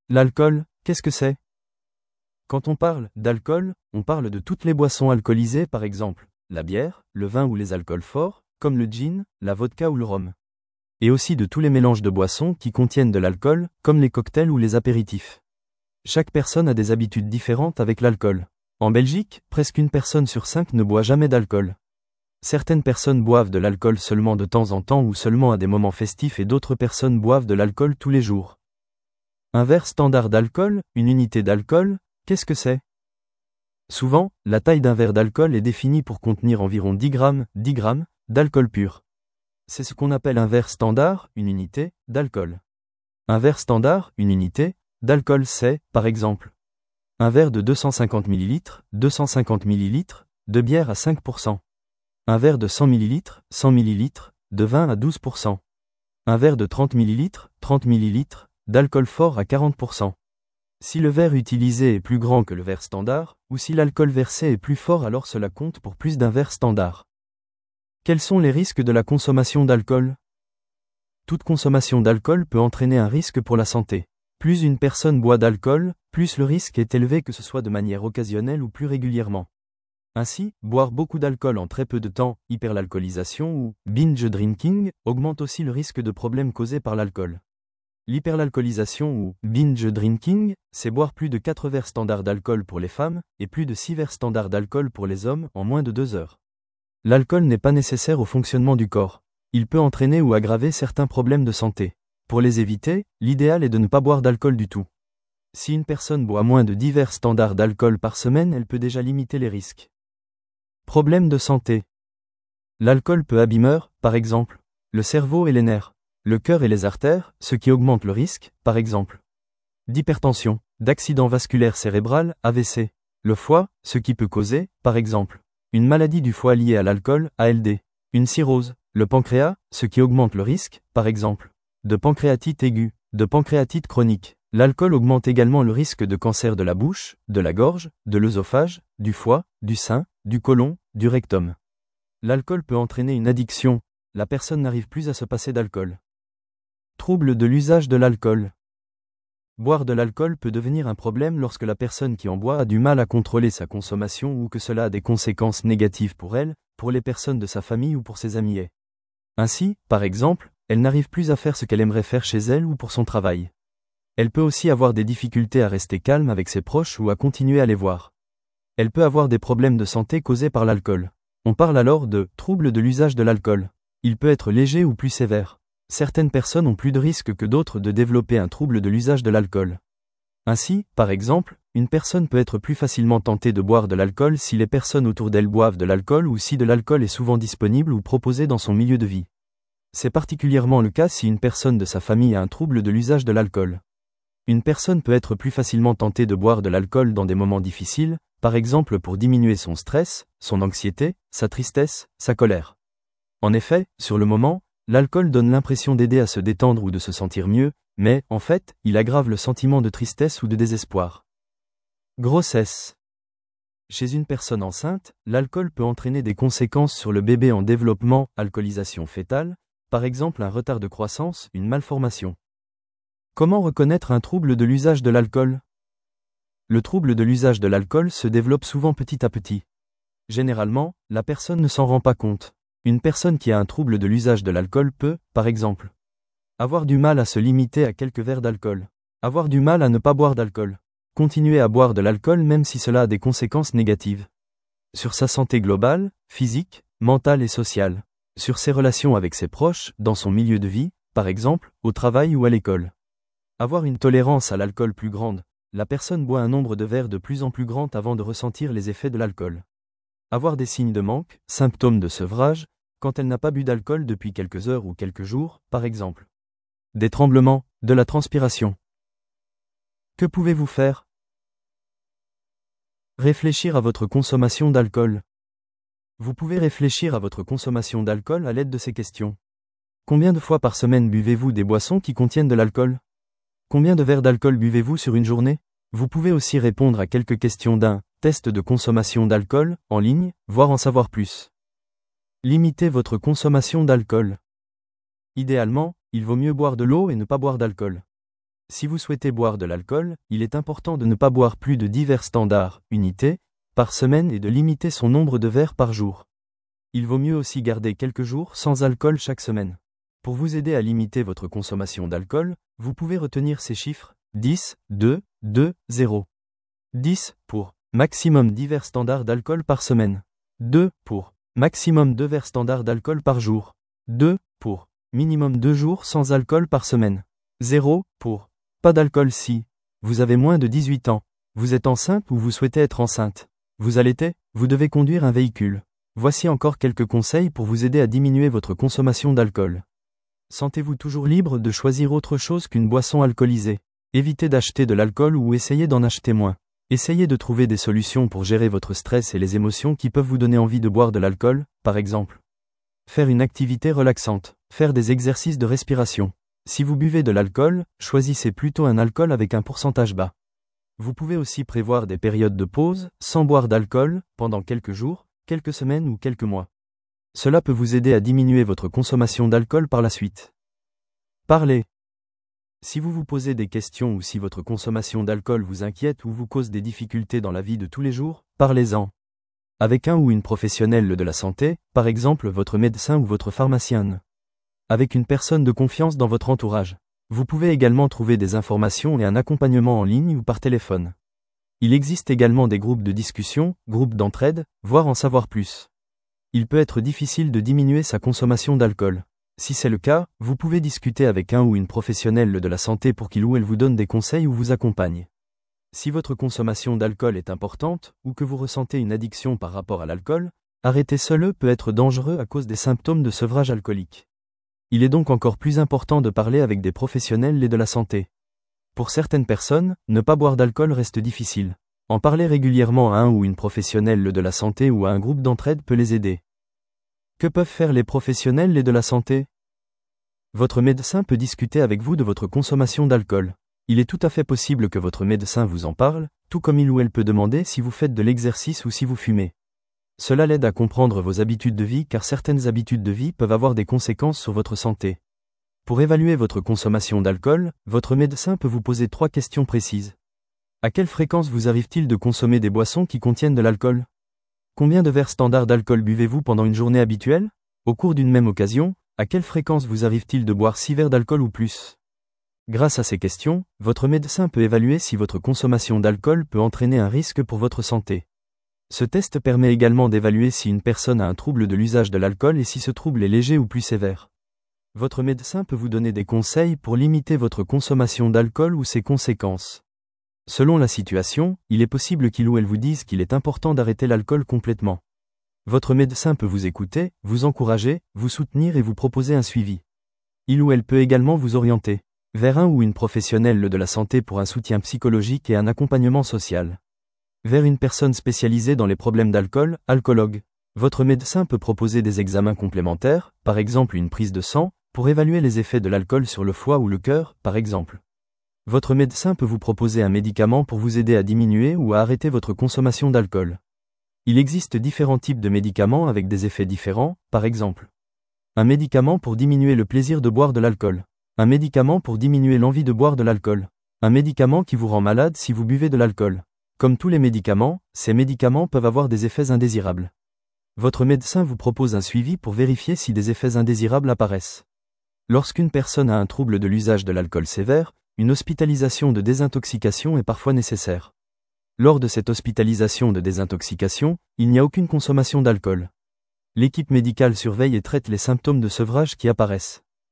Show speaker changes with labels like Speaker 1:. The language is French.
Speaker 1: L'alcool, qu'est-ce que c'est? Quand on parle d'alcool, on parle de toutes les boissons alcoolisées, par exemple la bière, le vin ou les alcools forts, comme le gin, la vodka ou le rhum. Et aussi de tous les mélanges de boissons qui contiennent de l'alcool, comme les cocktails ou les apéritifs. Chaque personne a des habitudes différentes avec l'alcool. En Belgique, presque une personne sur 5 ne boit jamais d'alcool. Certaines personnes boivent de l'alcool seulement de temps en temps ou seulement à des moments festifs et d'autres personnes boivent de l'alcool tous les jours. Un verre standard d'alcool, une unité d'alcool, qu'est-ce que c'est? Souvent, la taille d'un verre d'alcool est définie pour contenir environ 10 grammes d'alcool pur. C'est ce qu'on appelle un verre standard, une unité, d'alcool. Un verre standard, une unité, d'alcool c'est, par exemple, un verre de 250 ml, de bière à 5%. Un verre de 100 ml, de vin à 12%. Un verre de 30 ml, d'alcool fort à 40%. Si le verre utilisé est plus grand que le verre standard, ou si l'alcool versé est plus fort, alors cela compte pour plus d'un verre standard. Quels sont les risques de la consommation d'alcool? Toute consommation d'alcool peut entraîner un risque pour la santé. Plus une personne boit d'alcool, plus le risque est élevé, que ce soit de manière occasionnelle ou plus régulièrement. Ainsi, boire beaucoup d'alcool en très peu de temps, hyperalcoolisation ou binge drinking, augmente aussi le risque de problèmes causés par l'alcool. L'hyperalcoolisation ou binge drinking, c'est boire plus de 4 verres standards d'alcool pour les femmes et plus de 6 verres standards d'alcool pour les hommes en moins de 2 heures. L'alcool n'est pas nécessaire au fonctionnement du corps. Il peut entraîner ou aggraver certains problèmes de santé. Pour les éviter, l'idéal est de ne pas boire d'alcool du tout. Si une personne boit moins de 10 verres standards d'alcool par semaine, elle peut déjà limiter les risques. Problèmes de santé. L'alcool peut abîmer, par exemple, le cerveau et les nerfs, le cœur et les artères, ce qui augmente le risque, par exemple, d'hypertension, d'accident vasculaire cérébral, AVC, le foie, ce qui peut causer, par exemple, une maladie du foie liée à l'alcool, ALD, une cirrhose, le pancréas, ce qui augmente le risque, par exemple, de pancréatite aiguë, de pancréatite chronique. L'alcool augmente également le risque de cancer de la bouche, de la gorge, de l'œsophage, du foie, du sein, du côlon, du rectum. L'alcool peut entraîner une addiction, la personne n'arrive plus à se passer d'alcool. Trouble de l'usage de l'alcool. Boire de l'alcool peut devenir un problème lorsque la personne qui en boit a du mal à contrôler sa consommation ou que cela a des conséquences négatives pour elle, pour les personnes de sa famille ou pour ses amis. Ainsi, par exemple, elle n'arrive plus à faire ce qu'elle aimerait faire chez elle ou pour son travail. Elle peut aussi avoir des difficultés à rester calme avec ses proches ou à continuer à les voir. Elle peut avoir des problèmes de santé causés par l'alcool. On parle alors de trouble de l'usage de l'alcool. Il peut être léger ou plus sévère. Certaines personnes ont plus de risques que d'autres de développer un trouble de l'usage de l'alcool. Ainsi, par exemple, une personne peut être plus facilement tentée de boire de l'alcool si les personnes autour d'elle boivent de l'alcool ou si de l'alcool est souvent disponible ou proposé dans son milieu de vie. C'est particulièrement le cas si une personne de sa famille a un trouble de l'usage de l'alcool. Une personne peut être plus facilement tentée de boire de l'alcool dans des moments difficiles, par exemple pour diminuer son stress, son anxiété, sa tristesse, sa colère. En effet, sur le moment, l'alcool donne l'impression d'aider à se détendre ou de se sentir mieux, mais, en fait, il aggrave le sentiment de tristesse ou de désespoir. Grossesse. Chez une personne enceinte, l'alcool peut entraîner des conséquences sur le bébé en développement, alcoolisation fœtale, par exemple un retard de croissance, une malformation. Comment reconnaître un trouble de l'usage de l'alcool? Le trouble de l'usage de l'alcool se développe souvent petit à petit. Généralement, la personne ne s'en rend pas compte. Une personne qui a un trouble de l'usage de l'alcool peut, par exemple, avoir du mal à se limiter à quelques verres d'alcool, avoir du mal à ne pas boire d'alcool, continuer à boire de l'alcool même si cela a des conséquences négatives sur sa santé globale, physique, mentale et sociale, sur ses relations avec ses proches, dans son milieu de vie, par exemple, au travail ou à l'école. Avoir une tolérance à l'alcool plus grande, la personne boit un nombre de verres de plus en plus grand avant de ressentir les effets de l'alcool. Avoir des signes de manque, symptômes de sevrage, quand elle n'a pas bu d'alcool depuis quelques heures ou quelques jours, par exemple. Des tremblements, de la transpiration. Que pouvez-vous faire? Réfléchir à votre consommation d'alcool. Vous pouvez réfléchir à votre consommation d'alcool à l'aide de ces questions. Combien de fois par semaine buvez-vous des boissons qui contiennent de l'alcool? Combien de verres d'alcool buvez-vous sur une journée? Vous pouvez aussi répondre à quelques questions d'un test de consommation d'alcool, en ligne, voire en savoir plus. Limitez votre consommation d'alcool. Idéalement, il vaut mieux boire de l'eau et ne pas boire d'alcool. Si vous souhaitez boire de l'alcool, il est important de ne pas boire plus de 10 verres standards, unités, par semaine et de limiter son nombre de verres par jour. Il vaut mieux aussi garder quelques jours sans alcool chaque semaine. Pour vous aider à limiter votre consommation d'alcool, vous pouvez retenir ces chiffres 10, 2, 2, 0. 10 pour maximum 10 verres standards d'alcool par semaine. 2 pour maximum 2 verres standards d'alcool par jour. 2 pour minimum 2 jours sans alcool par semaine. 0 pour pas d'alcool si vous avez moins de 18 ans, vous êtes enceinte ou vous souhaitez être enceinte. Vous allaitez, vous devez conduire un véhicule. Voici encore quelques conseils pour vous aider à diminuer votre consommation d'alcool. Sentez-vous toujours libre de choisir autre chose qu'une boisson alcoolisée. Évitez d'acheter de l'alcool ou essayez d'en acheter moins. Essayez de trouver des solutions pour gérer votre stress et les émotions qui peuvent vous donner envie de boire de l'alcool, par exemple. Faire une activité relaxante. Faire des exercices de respiration. Si vous buvez de l'alcool, choisissez plutôt un alcool avec un pourcentage bas. Vous pouvez aussi prévoir des périodes de pause, sans boire d'alcool, pendant quelques jours, quelques semaines ou quelques mois. Cela peut vous aider à diminuer votre consommation d'alcool par la suite. Parlez. Si vous vous posez des questions ou si votre consommation d'alcool vous inquiète ou vous cause des difficultés dans la vie de tous les jours, parlez-en. Avec un ou une professionnelle de la santé, par exemple votre médecin ou votre pharmacien. Avec une personne de confiance dans votre entourage. Vous pouvez également trouver des informations et un accompagnement en ligne ou par téléphone. Il existe également des groupes de discussion, groupes d'entraide, voire en savoir plus. Il peut être difficile de diminuer sa consommation d'alcool. Si c'est le cas, vous pouvez discuter avec un ou une professionnelle de la santé pour qu'il ou elle vous donne des conseils ou vous accompagne. Si votre consommation d'alcool est importante, ou que vous ressentez une addiction par rapport à l'alcool, arrêter seul peut être dangereux à cause des symptômes de sevrage alcoolique. Il est donc encore plus important de parler avec des professionnels de la santé. Pour certaines personnes, ne pas boire d'alcool reste difficile. En parler régulièrement à un ou une professionnelle de la santé ou à un groupe d'entraide peut les aider. Que peuvent faire les professionnels de la santé ? Votre médecin peut discuter avec vous de votre consommation d'alcool. Il est tout à fait possible que votre médecin vous en parle, tout comme il ou elle peut demander si vous faites de l'exercice ou si vous fumez. Cela l'aide à comprendre vos habitudes de vie car certaines habitudes de vie peuvent avoir des conséquences sur votre santé. Pour évaluer votre consommation d'alcool, votre médecin peut vous poser 3 questions précises. À quelle fréquence vous arrive-t-il de consommer des boissons qui contiennent de l'alcool ? Combien de verres standards d'alcool buvez-vous pendant une journée habituelle ? Au cours d'une même occasion, à quelle fréquence vous arrive-t-il de boire 6 verres d'alcool ou plus ? Grâce à ces questions, votre médecin peut évaluer si votre consommation d'alcool peut entraîner un risque pour votre santé. Ce test permet également d'évaluer si une personne a un trouble de l'usage de l'alcool et si ce trouble est léger ou plus sévère. Votre médecin peut vous donner des conseils pour limiter votre consommation d'alcool ou ses conséquences. Selon la situation, il est possible qu'il ou elle vous dise qu'il est important d'arrêter l'alcool complètement. Votre médecin peut vous écouter, vous encourager, vous soutenir et vous proposer un suivi. Il ou elle peut également vous orienter vers un ou une professionnelle de la santé pour un soutien psychologique et un accompagnement social. Vers une personne spécialisée dans les problèmes d'alcool, alcoologue. Votre médecin peut proposer des examens complémentaires, par exemple une prise de sang, pour évaluer les effets de l'alcool sur le foie ou le cœur, par exemple. Votre médecin peut vous proposer un médicament pour vous aider à diminuer ou à arrêter votre consommation d'alcool. Il existe différents types de médicaments avec des effets différents, par exemple. Un médicament pour diminuer le plaisir de boire de l'alcool. Un médicament pour diminuer l'envie de boire de l'alcool. Un médicament qui vous rend malade si vous buvez de l'alcool. Comme tous les médicaments, ces médicaments peuvent avoir des effets indésirables. Votre médecin vous propose un suivi pour vérifier si des effets indésirables apparaissent. Lorsqu'une personne a un trouble de l'usage de l'alcool sévère, une hospitalisation de désintoxication est parfois nécessaire. Lors de cette hospitalisation de désintoxication, il n'y a aucune consommation d'alcool. L'équipe médicale surveille et traite les symptômes de sevrage qui apparaissent.